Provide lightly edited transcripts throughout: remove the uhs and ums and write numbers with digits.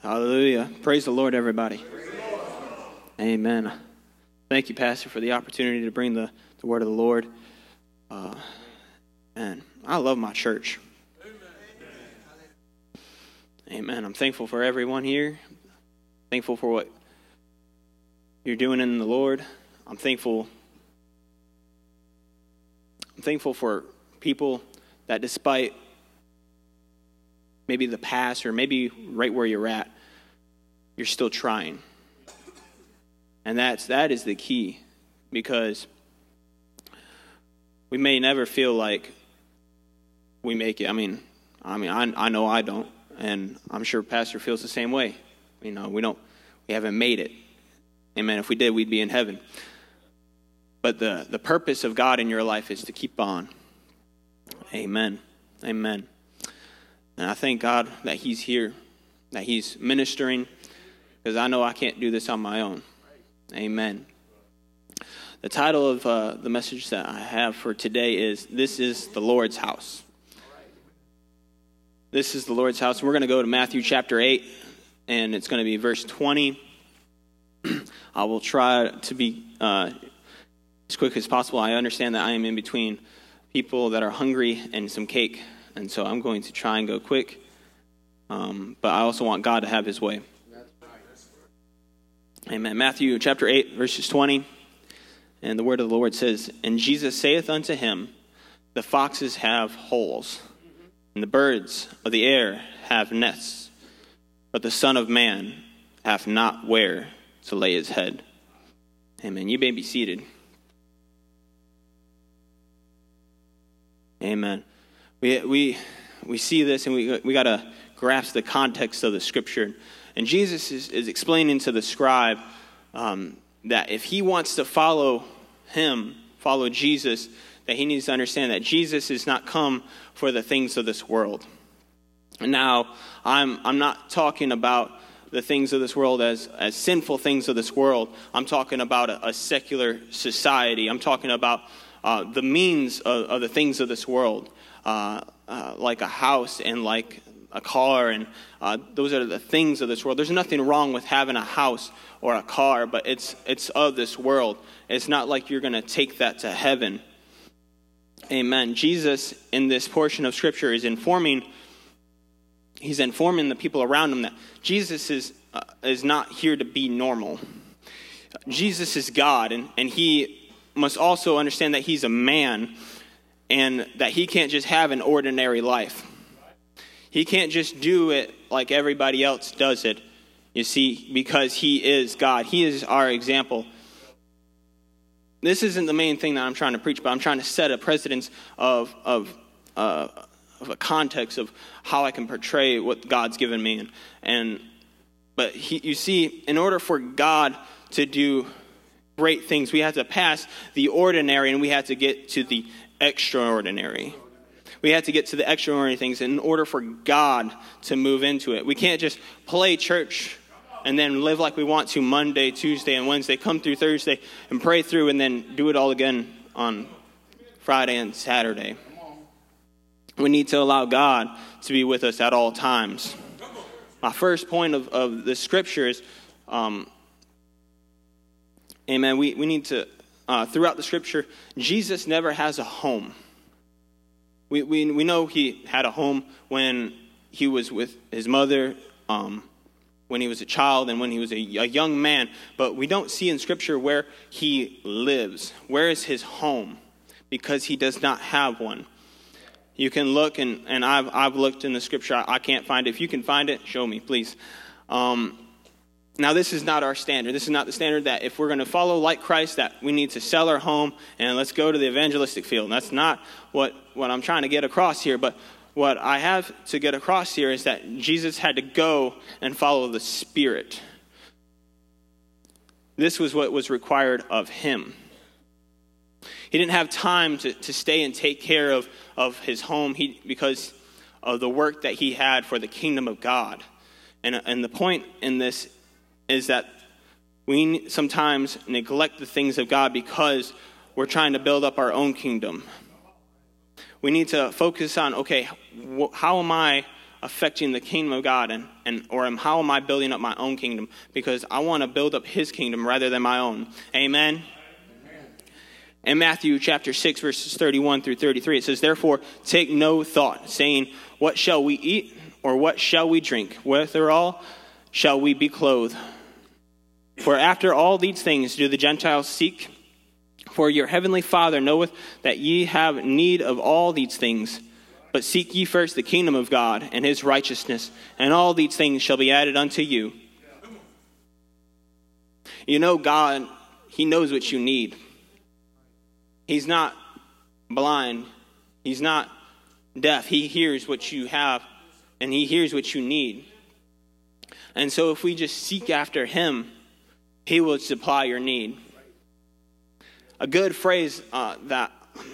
Hallelujah. Praise the Lord, everybody. Amen. Thank you, Pastor, for the opportunity to bring the word of the Lord. And I love my church. Amen. I'm thankful for everyone here. Thankful for what you're doing in the Lord. I'm thankful for people that despite maybe the past or maybe right where you're at, you're still trying. And that is the key, because we may never feel like we make it. I mean, I know I don't, and I'm sure Pastor feels the same way. You know, we haven't made it. Amen. If we did, we'd be in heaven. But the purpose of God in your life is to keep on. Amen. Amen. And I thank God that He's here, that He's ministering, because I know I can't do this on my own. Amen. The title of the message that I have for today is, This is the Lord's House. This is the Lord's house. We're going to go to Matthew chapter 8, and it's going to be verse 20. I will try to be as quick as possible. I understand that I am in between people that are hungry and some cake, and so I'm going to try and go quick. But I also want God to have His way. Amen. Matthew chapter 8, verses 20. And the word of the Lord says, And Jesus saith unto him, The foxes have holes, and the birds of the air have nests, but the Son of Man hath not where to lay his head. Amen. You may be seated. Amen. We see this, and we got to grasp the context of the scripture. And Jesus is explaining to the scribe that if he wants to follow Jesus, that he needs to understand that Jesus is not come for the things of this world. And now, I'm not talking about the things of this world as sinful things of this world. I'm talking about a secular society. I'm talking about the means of the things of this world, like a house and like a car, and those are the things of this world. There's nothing wrong with having a house or a car, but it's of this world. It's not like you're going to take that to heaven. Amen. Jesus, in this portion of Scripture, is informing the people around him that Jesus is not here to be normal. Jesus is God, and he must also understand that he's a man, and that he can't just have an ordinary life. He can't just do it like everybody else does it, you see, because he is God. He is our example. This isn't the main thing that I'm trying to preach, but I'm trying to set a precedence of a context of how I can portray what God's given me. But you see, in order for God to do great things, we have to pass the ordinary and we have to get to the extraordinary. We have to get to the extraordinary things in order for God to move into it. We can't just play church and then live like we want to Monday, Tuesday, and Wednesday, come through Thursday and pray through and then do it all again on Friday and Saturday. We need to allow God to be with us at all times. My first point of the scripture is, amen, we need to, throughout the scripture, Jesus never has a home. We know he had a home when he was with his mother, when he was a child, and when he was a young man. But we don't see in Scripture where he lives. Where is his home? Because he does not have one. You can look, and I've looked in the Scripture. I can't find it. If you can find it, show me, please. Now, this is not our standard. This is not the standard that if we're going to follow like Christ, that we need to sell our home and let's go to the evangelistic field. And that's not what I'm trying to get across here. But what I have to get across here is that Jesus had to go and follow the Spirit. This was what was required of him. He didn't have time to stay and take care of his home because of the work that he had for the kingdom of God. And the point in this is that we sometimes neglect the things of God because we're trying to build up our own kingdom. We need to focus on, okay, how am I affecting the kingdom of God, or how am I building up my own kingdom? Because I want to build up his kingdom rather than my own. Amen? In Matthew chapter 6, verses 31 through 33, it says, "Therefore take no thought, saying, what shall we eat, or what shall we drink? Wherewithal shall we be clothed? For after all these things do the Gentiles seek. For your heavenly Father knoweth that ye have need of all these things. But seek ye first the kingdom of God and his righteousness, and all these things shall be added unto you." You know, God, he knows what you need. He's not blind. He's not deaf. He hears what you have, and he hears what you need. And so if we just seek after him, he will supply your need. A good phrase that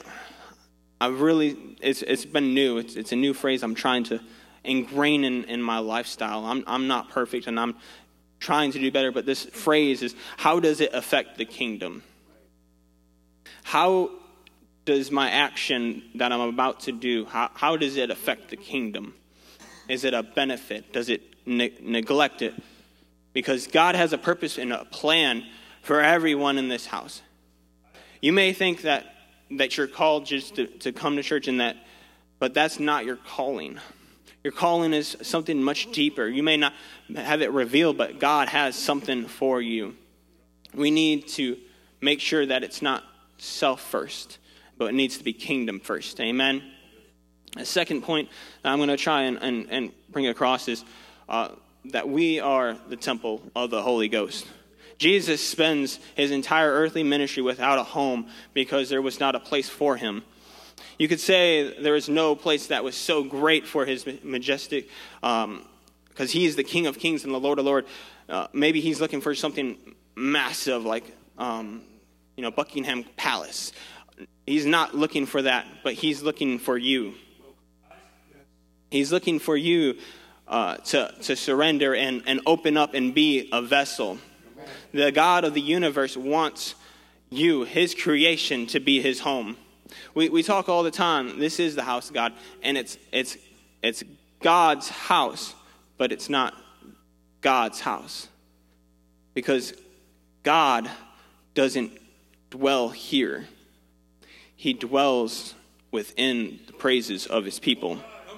it's been new. It's a new phrase I'm trying to ingrain in my lifestyle. I'm not perfect, and I'm trying to do better, but this phrase is, how does it affect the kingdom? How does my action that I'm about to do, how does it affect the kingdom? Is it a benefit? Does it neglect it? Because God has a purpose and a plan for everyone in this house. You may think that you're called just to come to church, but that's not your calling. Your calling is something much deeper. You may not have it revealed, but God has something for you. We need to make sure that it's not self first, but it needs to be kingdom first. Amen. A second point that I'm going to try and bring across is that we are the temple of the Holy Ghost. Jesus spends his entire earthly ministry without a home because there was not a place for him. You could say there was no place that was so great for his majestic, because he is the King of Kings and the Lord of Lords. Maybe he's looking for something massive like, Buckingham Palace. He's not looking for that, but he's looking for you. He's looking for you to surrender and open up and be a vessel. The God of the universe wants you, his creation, to be his home. We talk all the time, this is the house of God, and it's God's house, but it's not God's house. Because God doesn't dwell here. He dwells within the praises of his people.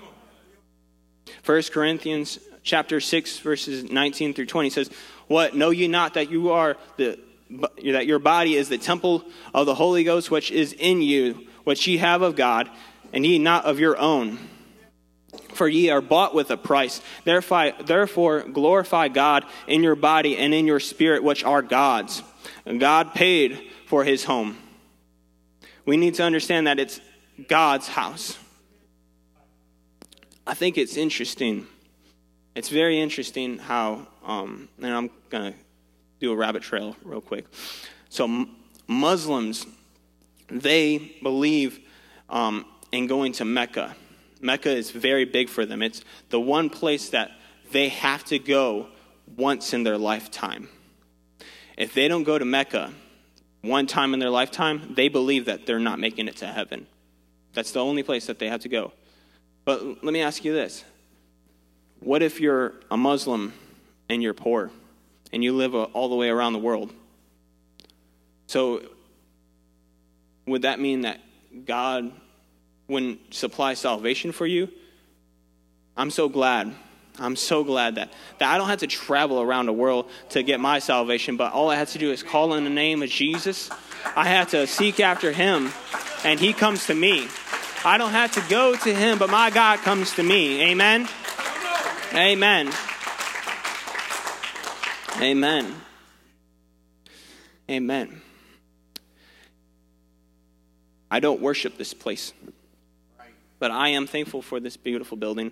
1 Corinthians chapter 6, verses 19 through 20 says, "What, know ye not that that your body is the temple of the Holy Ghost, which is in you, which ye have of God, and ye not of your own? For ye are bought with a price. Therefore glorify God in your body and in your spirit, which are God's. And God paid for his home." We need to understand that it's God's house. I think it's interesting. It's very interesting how, and I'm going to do a rabbit trail real quick. So Muslims, they believe in going to Mecca. Mecca is very big for them. It's the one place that they have to go once in their lifetime. If they don't go to Mecca one time in their lifetime, they believe that they're not making it to heaven. That's the only place that they have to go. But let me ask you this. What if you're a Muslim and you're poor and you live all the way around the world? So would that mean that God wouldn't supply salvation for you? I'm so glad that I don't have to travel around the world to get my salvation, but all I have to do is call in the name of Jesus. I have to seek after him, and he comes to me. I don't have to go to him, but my God comes to me. Amen? Amen. Amen. Amen. I don't worship this place, but I am thankful for this beautiful building.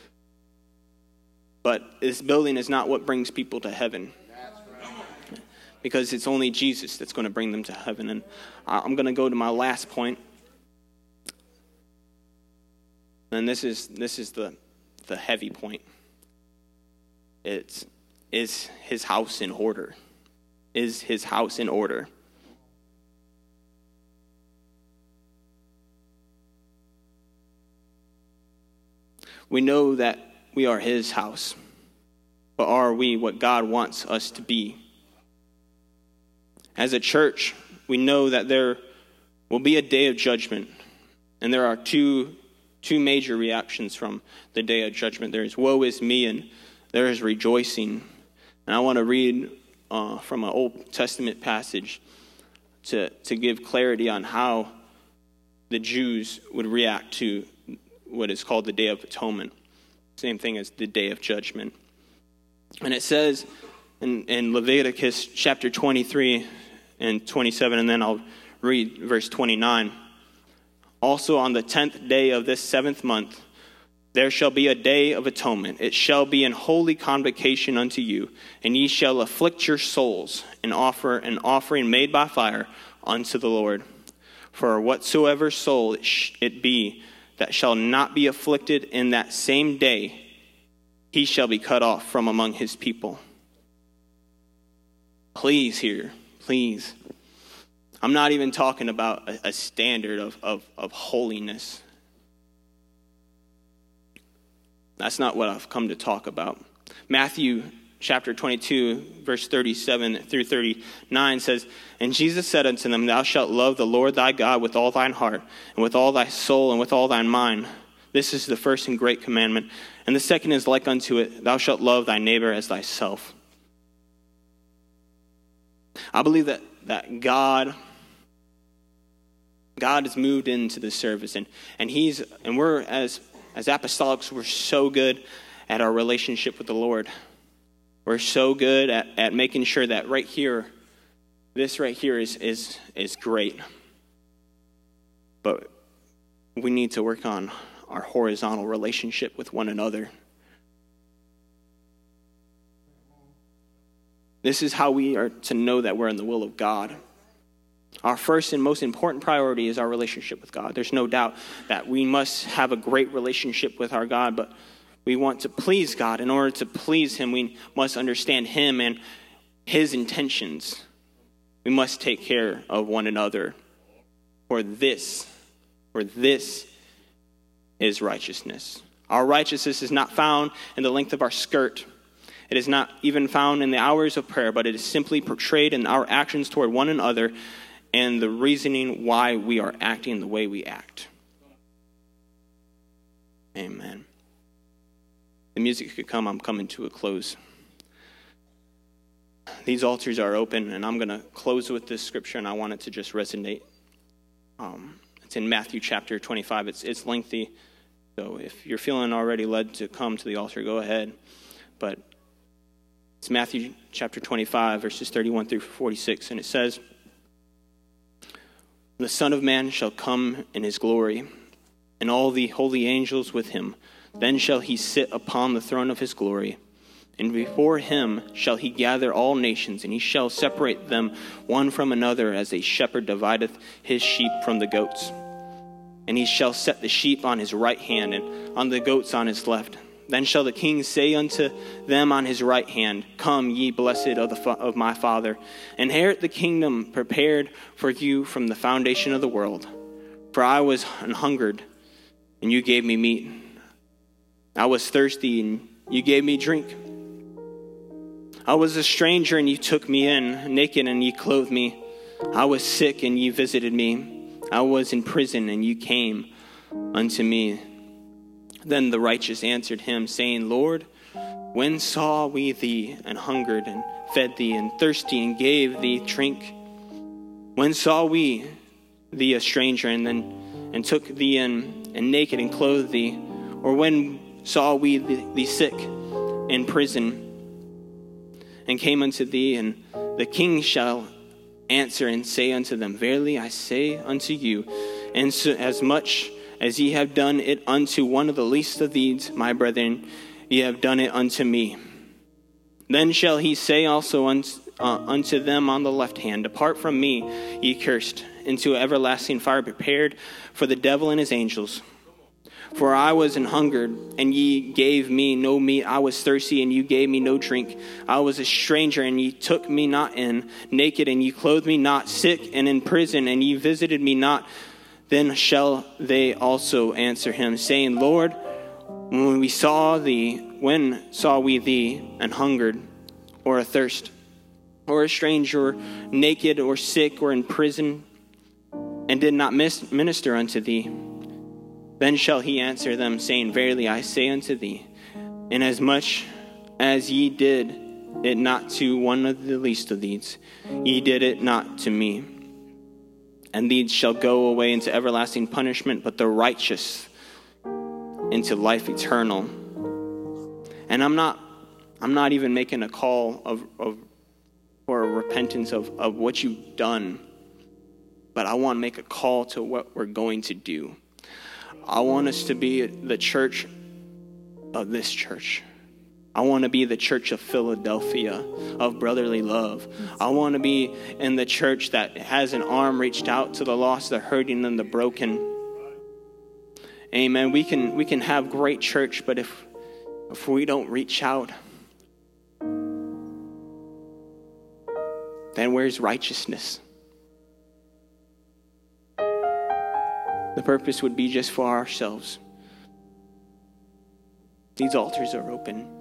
But this building is not what brings people to heaven, because it's only Jesus that's going to bring them to heaven. And I'm going to go to my last point. And this is the heavy point. Is his house in order? Is his house in order? We know that we are his house, but are we what God wants us to be? As a church, we know that there will be a day of judgment, and there are two major reactions from the day of judgment. There is woe is me, and there is rejoicing. And I want to read from an Old Testament passage to give clarity on how the Jews would react to what is called the Day of Atonement. Same thing as the Day of Judgment. And it says in Leviticus chapter 23 and 27, and then I'll read verse 29. Also on the 10th day of this 7th month, there shall be a day of atonement. It shall be an holy convocation unto you, and ye shall afflict your souls and offer an offering made by fire unto the Lord. For whatsoever soul it be that shall not be afflicted in that same day, he shall be cut off from among his people. Please hear, please. I'm not even talking about a standard of holiness. That's not what I've come to talk about. Matthew chapter 22, verse 37 through 39 says, And Jesus said unto them, Thou shalt love the Lord thy God with all thine heart, and with all thy soul, and with all thine mind. This is the first and great commandment. And the second is like unto it, Thou shalt love thy neighbor as thyself. I believe that God has moved into the service, and we're as apostolics, we're so good at our relationship with the Lord. We're so good at making sure that right here, this right here is great. But we need to work on our horizontal relationship with one another. This is how we are to know that we're in the will of God. Our first and most important priority is our relationship with God. There's no doubt that we must have a great relationship with our God, but we want to please God. In order to please him, we must understand him and his intentions. We must take care of one another. For this is righteousness. Our righteousness is not found in the length of our skirt. It is not even found in the hours of prayer, but it is simply portrayed in our actions toward one another and the reasoning why we are acting the way we act. Amen. The music could come. I'm coming to a close. These altars are open, and I'm going to close with this scripture, and I want it to just resonate. It's in Matthew chapter 25. It's lengthy, so if you're feeling already led to come to the altar, go ahead. But it's Matthew chapter 25, verses 31 through 46, and it says, The Son of Man shall come in his glory, and all the holy angels with him. Then shall he sit upon the throne of his glory. And before him shall he gather all nations, and he shall separate them one from another, as a shepherd divideth his sheep from the goats. And he shall set the sheep on his right hand, and on the goats on his left. Then shall the king say unto them on his right hand, Come, ye blessed of my Father, inherit the kingdom prepared for you from the foundation of the world. For I was an hungered, and you gave me meat. I was thirsty, and you gave me drink. I was a stranger, and you took me in, naked, and you clothed me. I was sick, and you visited me. I was in prison, and you came unto me. Then the righteous answered him, saying, Lord, when saw we thee and hungered, and fed thee, and thirsty, and gave thee drink? When saw we thee a stranger, and took thee in, and naked, and clothed thee? Or when saw we thee sick, in prison, and came unto thee? And the king shall answer and say unto them, Verily I say unto you, and so as much as ye have done it unto one of the least of these, my brethren, ye have done it unto me. Then shall he say also unto them on the left hand, Depart from me, ye cursed, into everlasting fire prepared for the devil and his angels. For I was an hungered, and ye gave me no meat. I was thirsty, and you gave me no drink. I was a stranger, and ye took me not in. Naked, and ye clothed me not. Sick, and in prison, and ye visited me not. Then shall they also answer him, saying, Lord, When saw we thee and hungered, or athirst, or a stranger, or naked, or sick, or in prison, and did not minister unto thee? Then shall he answer them, saying, Verily I say unto thee, inasmuch as ye did it not to one of the least of these, ye did it not to me. And these shall go away into everlasting punishment, but the righteous into life eternal. And I'm not even making a call for a repentance of what you've done, but I want to make a call to what we're going to do. I want us to be the church of this church. I want to be the church of Philadelphia, of brotherly love. I want to be in the church that has an arm reached out to the lost, the hurting, and the broken. Amen. We can have great church, but if we don't reach out, then where's righteousness? The purpose would be just for ourselves. These altars are open.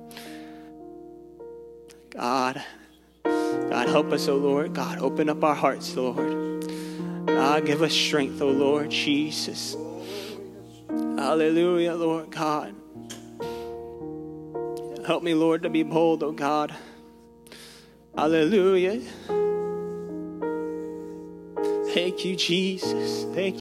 God, help us, O Lord. God, open up our hearts, Lord. God, give us strength, O Lord Jesus. Hallelujah, Lord God. Help me, Lord, to be bold, O God. Hallelujah. Thank you, Jesus. Thank you.